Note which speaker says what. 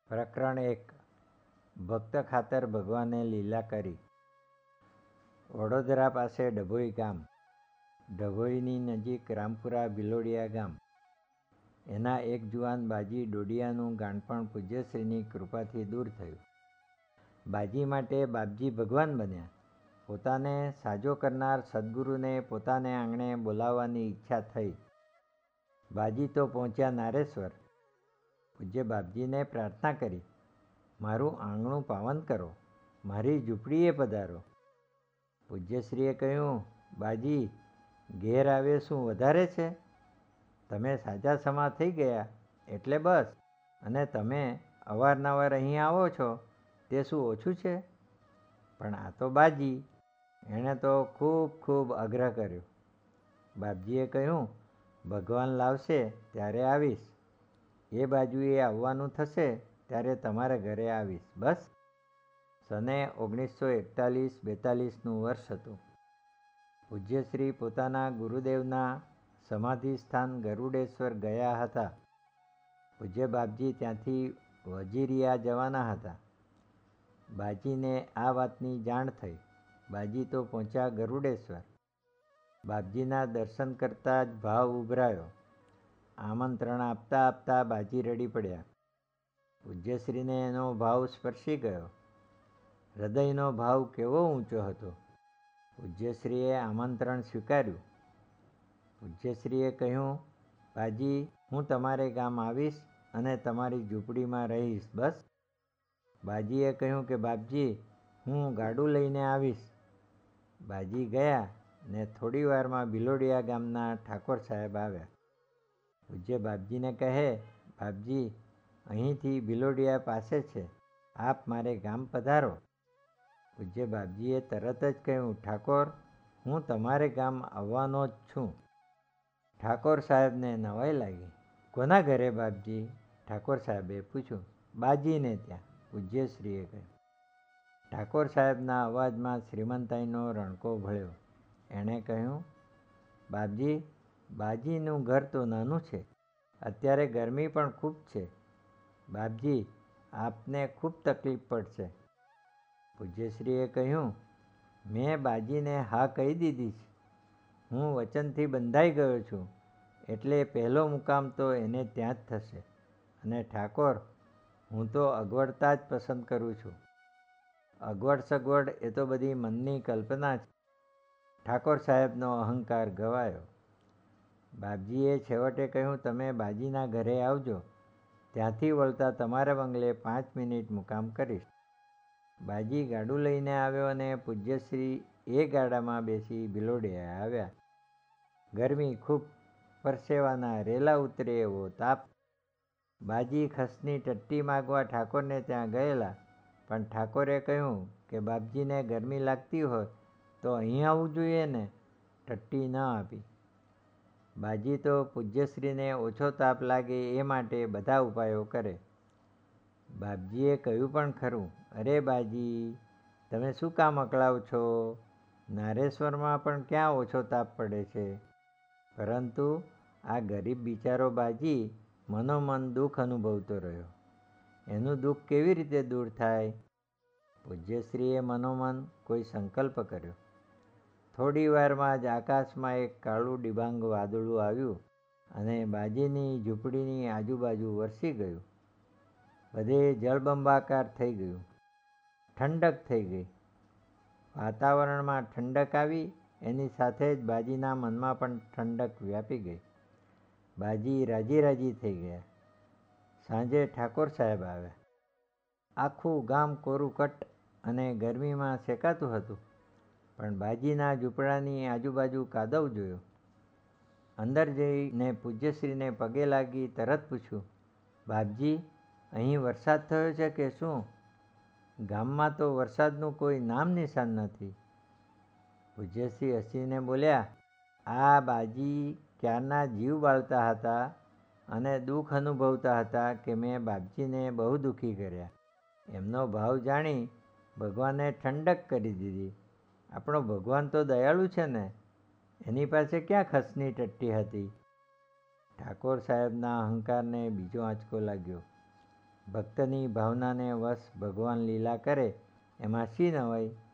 Speaker 1: પ્રકરણ 1 ભક્ત ખાતર ભગવાને લીલા કરી. વડોદરા પાસે ડભોઈ ગામ. ડભોઈની નજીક રામપુરા ભિલોડિયા ગામ. એના એક જુવાન બાજી ડોડિયાનું ગાણપણ પૂજ્યશ્રીની કૃપાથી દૂર થયું. બાજી માટે બાપજી ભગવાન બન્યા. પોતાને સાજો કરનાર સદગુરુને પોતાને આંગણે બોલાવવાની ઈચ્છા થઈ. બાજી તો પહોંચ્યા નારેશ્વર. પૂજ્ય બાપજીને પ્રાર્થના કરી, મારું આંગણું પાવન કરો, મારી ઝૂંપડીએ પધારો. પૂજ્યશ્રીએ કહ્યું, બાજી, ઘેર આવે શું વધારે છે? તમે સાજા સમા થઈ ગયા એટલે બસ, અને તમે અવારનવાર અહીં આવો છો તે શું ઓછું છે? પણ આ તો બાજી, એણે તો ખૂબ ખૂબ આગ્રહ કર્યો. બાપજીએ કહ્યું, ભગવાન લાવશે ત્યારે આવીશ. એ બાજુએ આવવાનું થશે ત્યારે તમારા ઘરે આવીશ, બસ. સને 1941-42નું વર્ષ હતું. પૂજ્યશ્રી પોતાના ગુરુદેવના સમાધિ સ્થાન ગરુડેશ્વર ગયા હતા. પૂજ્ય બાપજી ત્યાંથી વજીરિયા જવાના હતા. બાજીને આ વાતની જાણ થઈ. બાજી તો પહોંચ્યા ગરુડેશ્વર. બાપજીના દર્શન કરતા જ ભાવ ઉભરાયો. આમંત્રણ આપતા આપતા બાજી રડી પડ્યા. પૂજ્યશ્રીને એનો ભાવ સ્પર્શી ગયો. હૃદયનો ભાવ કેવો ઊંચો હતો! પૂજ્યશ્રીએ આમંત્રણ સ્વીકાર્યું. પૂજ્યશ્રીએ કહ્યું, બાજી, હું તમારે ગામ આવીશ અને તમારી ઝૂંપડીમાં રહીશ, બસ. બાજીએ કહ્યું કે બાપજી, હું ગાડું લઈને આવીશ. બાજી ગયા ને થોડી વારમાં ભિલોડિયા ગામના ઠાકોર સાહેબ આવ્યા. પૂજ્ય બાપજીને કહે, બાપજી, અહીંથી ભિલોડિયા પાસે છે, આપ મારે ગામ પધારો. પૂજ્ય બાપજીએ તરત જ કહ્યું, ઠાકોર, હું તમારે ગામ આવવાનો જ છું. ઠાકોર સાહેબને નવાઈ લાગી. કોના ઘરે બાપજી? ઠાકોર સાહેબે પૂછ્યું. બાજીને ત્યાં, પૂજ્યશ્રીએ કહ્યું. ઠાકોર સાહેબના અવાજમાં શ્રીમંતાઈનો રણકો ભળ્યો. એણે કહ્યું, બાપજી, બાજીનું ઘર તો નાનું છે, અત્યારે ગરમી પણ ખૂબ છે. બાપજી, આપને ખૂબ તકલીફ પડશે. પૂજ્યશ્રીએ કહ્યું, મેં બાજીને હા કહી દીધી છે. હું વચનથી બંધાઈ ગયો છું, એટલે પહેલો મુકામ તો એને ત્યાં જ થશે. અને ઠાકોર, હું તો અગવડતા જ પસંદ કરું છું. અગવડ સગવડ એ તો બધી મનની કલ્પના છે. ઠાકોર સાહેબનો અહંકાર ગવાયો. બાપજીએ છેવટે કહ્યું, તમે બાજીના ઘરે આવજો, ત્યાંથી વળતા તમારા બંગલે 5 મિનિટ મુકામ કરીશ. બાજી ગાડું લઈને આવ્યો અને પૂજ્યશ્રી એ ગાડામાં બેસી ભિલોડિયા આવ્યા. ગરમી ખૂબ, પરસેવાના રેલા ઉતરે એવો તાપ. બાજી ખસની ટટ્ટી માગવા ઠાકોરને ત્યાં ગયેલા, પણ ઠાકોરે કહ્યું કે બાપજીને ગરમી લાગતી હોય તો અહીં આવવું જોઈએ ને, ટટ્ટી ન આપી. બાજી તો પૂજ્યશ્રીને ઓછો તાપ લાગે એ માટે બધા ઉપાયો કરે. બાપજીએ કહ્યું પણ ખરું, અરે બાજી, તમે શું કામ અકળાવ છો? નારેશ્વરમાં પણ ક્યાં ઓછો તાપ પડે છે? પરંતુ આ ગરીબ બિચારો બાજી મનોમન દુઃખ અનુભવતો રહ્યો. એનું દુઃખ કેવી રીતે દૂર થાય? પૂજ્યશ્રીએ મનોમન કોઈ સંકલ્પ કર્યો. થોડી વારમાં જ આકાશમાં એક કાળું ડિબાંગ વાદળું આવ્યું અને બાજીની ઝૂંપડીની આજુબાજુ વરસી ગયું. બધે જળબંબાકાર થઈ ગયું. ઠંડક થઈ ગઈ. વાતાવરણમાં ઠંડક આવી, એની સાથે જ બાજીના મનમાં પણ ઠંડક વ્યાપી ગઈ. બાજી રાજી રાજી થઈ ગયા. સાંજે ઠાકોર સાહેબ આવ્યા. આખું ગામ કોરું કટ અને ગરમીમાં શેકાતું હતું, પણ બાજીના ઝૂંપડાની આજુબાજુ કાદવ જોયો. અંદર જઈને પૂજ્યશ્રીને પગે લાગી તરત પૂછ્યું, બાપજી, અહીં વરસાદ થયો છે કે શું? ગામમાં તો વરસાદનું કોઈ નામ નિશાન નથી. પૂજ્યશ્રી હસીને બોલ્યા, આ બાજી ક્યારના જીવ બાળતા હતા અને દુઃખ અનુભવતા હતા કે મેં બાપજીને બહુ દુઃખી કર્યા. એમનો ભાવ જાણી ભગવાને ઠંડક કરી દીધી. આપણો ભગવાન તો દયાળુ છે ને, એની પાસે ક્યાં ખસની ટટ્ટી હતી? ઠાકોર સાહેબના અહંકારને બીજો આંચકો લાગ્યો. ભક્તની ભાવનાને વશ ભગવાન લીલા કરે એમાં શી નવાઈ?